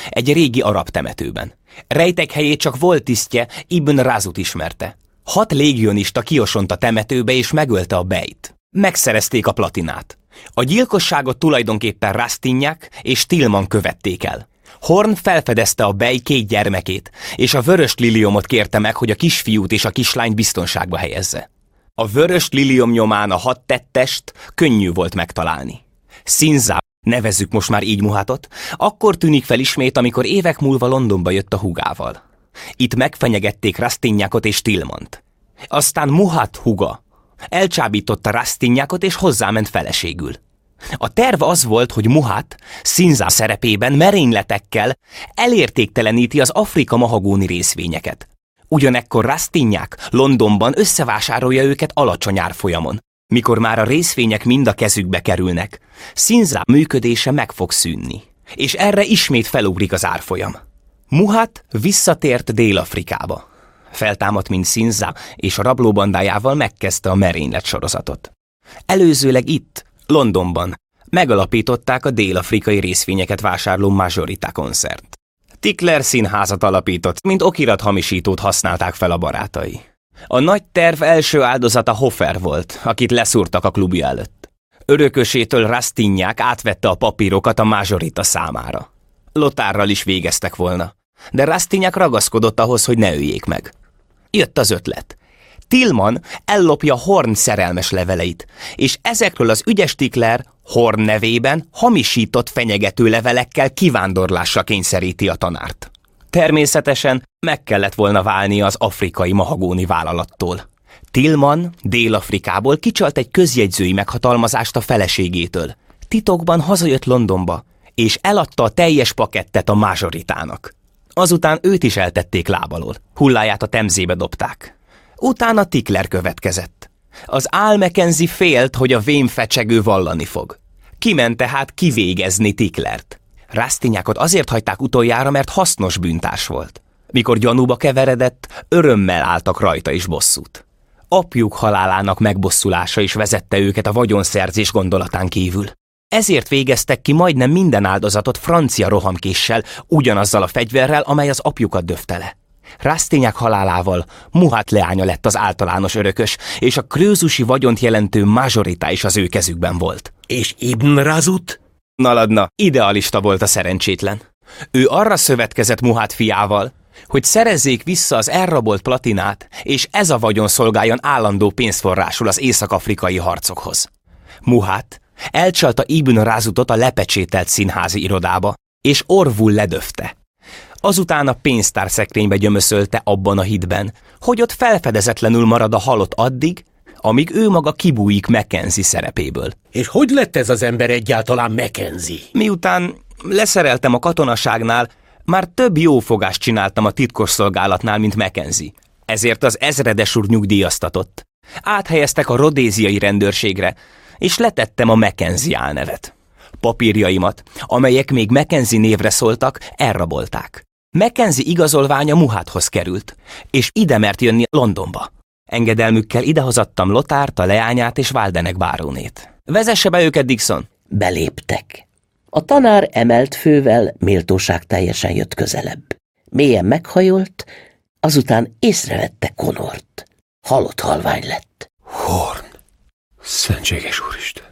egy régi arab temetőben. Rejtekhelyét csak volt tisztje, Ibn Razut ismerte. 6 légionista kiosont a temetőbe és megölte a bejt. Megszerezték a platinát. A gyilkosságot tulajdonképpen Rastignac és Tillman követték el. Horn felfedezte a bej 2 gyermekét, és a vörös liliomot kérte meg, hogy a kisfiút és a kislányt biztonságba helyezze. A vörös liliom nyomán a 6 tettest könnyű volt megtalálni. Sinza, nevezzük most már így Muhatot, akkor tűnik fel ismét, amikor évek múlva Londonba jött a húgával. Itt megfenyegették Rastignacot és Tillmant. Aztán Muhat húga elcsábította Rastignacot és hozzáment feleségül. A terv az volt, hogy Muhat Sinza szerepében merényletekkel elértékteleníti az Afrika mahagóni részvényeket. Ugyanekkor Rastignac Londonban összevásárolja őket alacsony árfolyamon. Mikor már a részvények mind a kezükbe kerülnek, Sinza működése meg fog szűnni, és erre ismét felugrik az árfolyam. Muhat visszatért Dél-Afrikába. Feltámadt, mint Sinza, és a rablóbandájával megkezdte a merénylet sorozatot. Előzőleg itt, Londonban megalapították a dél-afrikai részvényeket vásárló Majorita Concert. Tickler színházat alapított, mint okirathamisítót használták fel a barátai. A nagy terv első áldozata Hofer volt, akit leszúrtak a klubja előtt. Örökösétől Rastignac átvette a papírokat a Majorita számára. Lothárral is végeztek volna, de Rastignac ragaszkodott ahhoz, hogy ne öljék meg. Jött az ötlet. Tillman ellopja Horn szerelmes leveleit, és ezekről az ügyes Tickler Horn nevében hamisított fenyegető levelekkel kivándorlásra kényszeríti a tanárt. Természetesen meg kellett volna válnia az afrikai mahagóni vállalattól. Tillman Dél-Afrikából kicsalt egy közjegyzői meghatalmazást a feleségétől. Titokban hazajött Londonba, és eladta a teljes pakettet a Majoritának. Azután őt is eltették lábalól, hulláját a Temzébe dobták. Utána Tickler következett. Az Al Mackenzie félt, hogy a vénfecsegő vallani fog. Kiment tehát kivégezni Ticklert. Rastignacot azért hagyták utoljára, mert hasznos bűntárs volt. Mikor gyanúba keveredett, örömmel álltak rajta is bosszút. Apjuk halálának megbosszulása is vezette őket a vagyonszerzés gondolatán kívül. Ezért végeztek ki majdnem minden áldozatot francia rohamkéssel, ugyanazzal a fegyverrel, amely az apjukat döfte le. Rastignac halálával Muhat leánya lett az általános örökös, és a krőzusi vagyont jelentő Majorita is az ő kezükben volt. És Ibn Razut? Naladna, idealista volt a szerencsétlen. Ő arra szövetkezett Muhat fiával, hogy szerezzék vissza az elrabolt platinát, és ez a vagyon szolgáljon állandó pénzforrásul az észak-afrikai harcokhoz. Muhat elcsalta Ibn Razutot a lepecsételt színházi irodába, és orvul ledöfte. Azután a pénztárszekrénybe gyömöszölte abban a hitben, hogy ott felfedezetlenül marad a halott addig, amíg ő maga kibújik Mackenzie szerepéből. És hogy lett ez az ember egyáltalán Mackenzie? Miután leszereltem a katonaságnál, már több jó fogást csináltam a titkosszolgálatnál, mint Mackenzie. Ezért az ezredes úr nyugdíjaztatott. Áthelyeztek a rodéziai rendőrségre, és letettem a Mackenzie álnevet. Papírjaimat, amelyek még Mackenzie névre szóltak, elrabolták. Mackenzie igazolványa Muhathoz került, és ide mert jönni Londonba. Engedelmükkel idehozattam Lothárt, a leányát és Waldeneck bárónét. Vezesse be őket, Dixon! Beléptek. A tanár emelt fővel méltóságteljesen jött közelebb. Mélyen meghajolt, azután észrevette Connort. Halott halvány lett. Horn! Szentséges Úristen!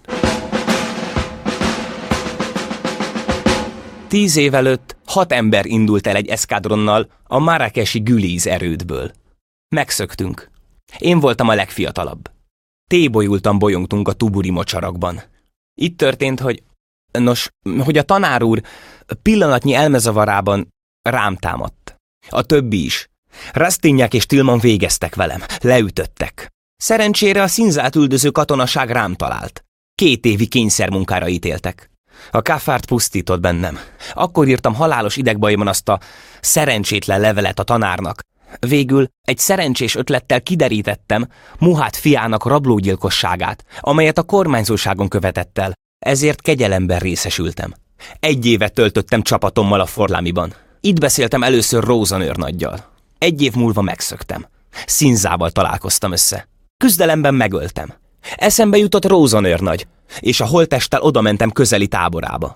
10 év előtt 6 ember indult el egy eszkádronnal a marrakesi Güliz erődből. Megszöktünk. Én voltam a legfiatalabb. Tébolyultan bolyongtunk a tuburi mocsarakban. Itt történt, hogy a tanár úr pillanatnyi elmezavarában rám támadt. A többi is. Rastignac és Tillman végeztek velem. Leütöttek. Szerencsére a Sinzát üldöző katonaság rám talált. 2 évi kényszermunkára ítéltek. A káfárt pusztított bennem. Akkor írtam halálos idegbajban azt a szerencsétlen levelet a tanárnak. Végül egy szerencsés ötlettel kiderítettem Muhat fiának rablógyilkosságát, amelyet a kormányzóságon követett el. Ezért kegyelemben részesültem. 1 évet töltöttem csapatommal a Forlámiban. Itt beszéltem először Rosen őrnaggyal. 1 év múlva megszöktem. Sinzával találkoztam össze. Küzdelemben megöltem. Eszembe jutott Rosen őrnagy, és a holttesttel odamentem közeli táborába.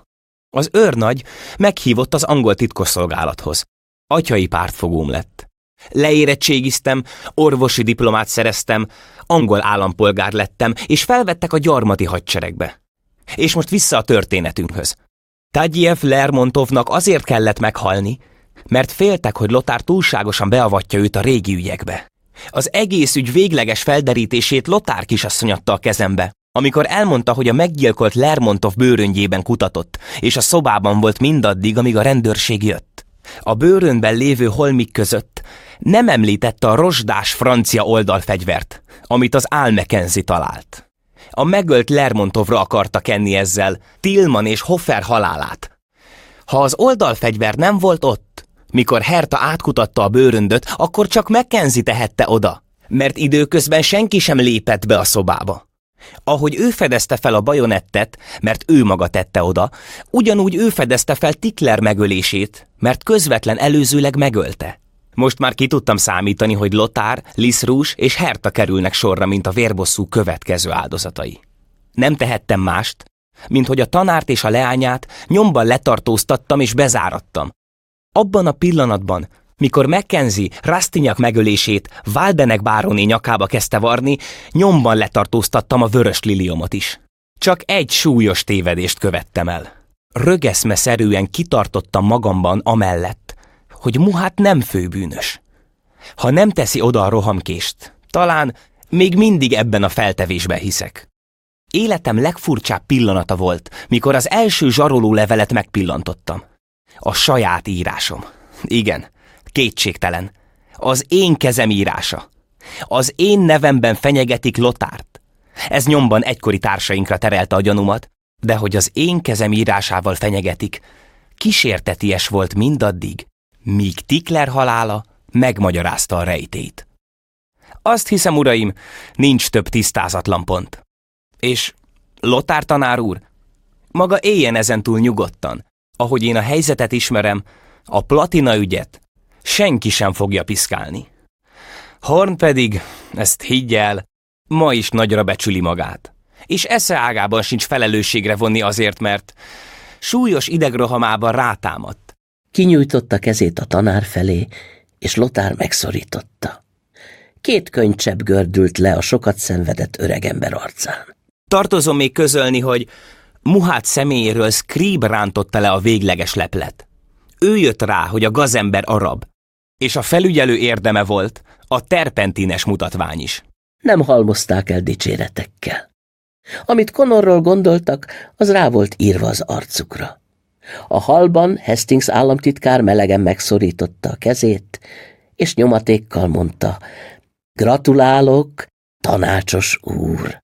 Az őrnagy meghívott az angol titkosszolgálathoz. Atyai pártfogóm lett. Leérettségiztem, orvosi diplomát szereztem, angol állampolgár lettem, és felvettek a gyarmati hadseregbe. És most vissza a történetünkhöz. Tagiev Lermontovnak azért kellett meghalni, mert féltek, hogy Lothár túlságosan beavatja őt a régi ügyekbe. Az egész ügy végleges felderítését Lothár kisasszony adta a kezembe, amikor elmondta, hogy a meggyilkolt Lermontov bőröngyében kutatott, és a szobában volt mindaddig, amíg a rendőrség jött. A bőrönben lévő holmik között nem említette a rozsdás francia oldalfegyvert, amit az Al Mackenzie talált. A megölt Lermontovra akarta kenni ezzel Tillman és Hofer halálát. Ha az oldalfegyver nem volt ott, mikor Herta átkutatta a bőröndöt, akkor csak Mackenzie tehette oda, mert időközben senki sem lépett be a szobába. Ahogy ő fedezte fel a bajonettet, mert ő maga tette oda, ugyanúgy ő fedezte fel Tickler megölését, mert közvetlen előzőleg megölte. Most már ki tudtam számítani, hogy Lothár, Liszrús és Herta kerülnek sorra, mint a vérbosszú következő áldozatai. Nem tehettem mást, mint hogy a tanárt és a leányát nyomban letartóztattam és bezárattam. Abban a pillanatban, mikor Mackenzie Rastignac megölését Waldeneck báróné nyakába kezdte varni, nyomban letartóztattam a Vörös Liliomot is. Csak egy súlyos tévedést követtem el. Rögeszmeszerűen kitartottam magamban amellett, hogy Muhát nem főbűnös. Ha nem teszi oda a rohamkést, talán még mindig ebben a feltevésben hiszek. Életem legfurcsább pillanata volt, mikor az első zsaroló levelet megpillantottam. A saját írásom. Igen, kétségtelen. Az én kezem írása. Az én nevemben fenyegetik Lothárt. Ez nyomban egykori társainkra terelte a gyanúmat, de hogy az én kezem írásával fenyegetik, kísérteties volt mindaddig, míg Tickler halála megmagyarázta a rejtélyt. Azt hiszem, uraim, nincs több tisztázatlan pont. És Lothár tanár úr, maga éljen ezentúl nyugodtan. Ahogy én a helyzetet ismerem, a platina ügyet senki sem fogja piszkálni. Horn pedig, ezt higgy el, ma is nagyra becsüli magát. És esze ágában sincs felelősségre vonni azért, mert súlyos idegrohamában rátámadt. Kinyújtotta kezét a tanár felé, és Lothár megszorította. 2 könycsepp gördült le a sokat szenvedett öregember arcán. Tartozom még közölni, hogy Muhát személyéről Scribe rántotta le a végleges leplet. Ő jött rá, hogy a gazember arab, és a felügyelő érdeme volt a terpentines mutatvány is. Nem halmozták el dicséretekkel. Amit Connorról gondoltak, az rá volt írva az arcukra. A hallban Hastings államtitkár melegen megszorította a kezét, és nyomatékkal mondta: gratulálok, tanácsos úr!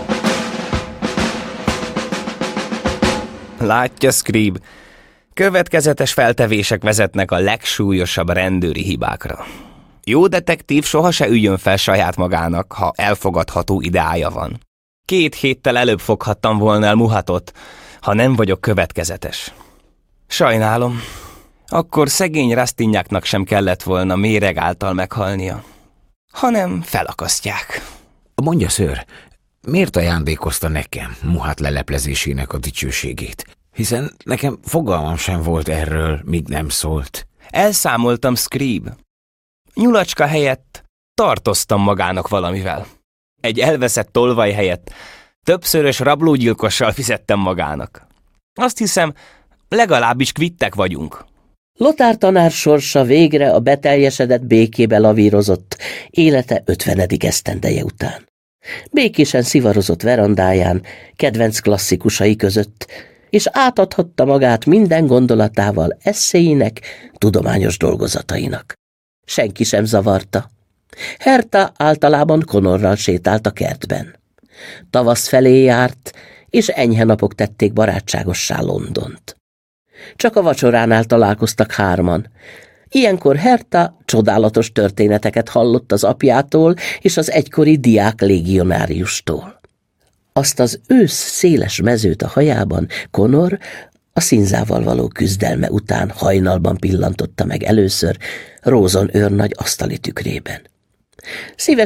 Látja, Scribe, következetes feltevések vezetnek a legsúlyosabb rendőri hibákra. Jó detektív soha se üljön fel saját magának, ha elfogadható ideája van. 2 héttel előbb foghattam volna el Muhatot, ha nem vagyok következetes. Sajnálom, akkor szegény Rastignacnak sem kellett volna méreg által meghalnia, hanem felakasztják. Mondja, ször, miért ajándékozta nekem Muhat leleplezésének a dicsőségét? Hiszen nekem fogalmam sem volt erről, míg nem szólt. Elszámoltam, Scribe. Nyulacska helyett tartoztam magának valamivel. Egy elveszett tolvaj helyett többszörös rablógyilkossal fizettem magának. Azt hiszem, legalábbis kvittek vagyunk. Lothár tanár sorsa végre a beteljesedett békébe lavírozott, élete 50. esztendeje után. Békésen szivarozott verandáján, kedvenc klasszikusai között, és átadhatta magát minden gondolatával esszéinek, tudományos dolgozatainak. Senki sem zavarta. Herta általában Connorral sétált a kertben. Tavasz felé járt, és enyhe napok tették barátságossá Londont. Csak a vacsoránál találkoztak 3-an. Ilyenkor Herta csodálatos történeteket hallott az apjától és az egykori diák légionáriustól. Azt az ősz széles mezőt a hajában Connor a színzával való küzdelme után hajnalban pillantotta meg először Rawson őrnagy asztali tükrében. Szíves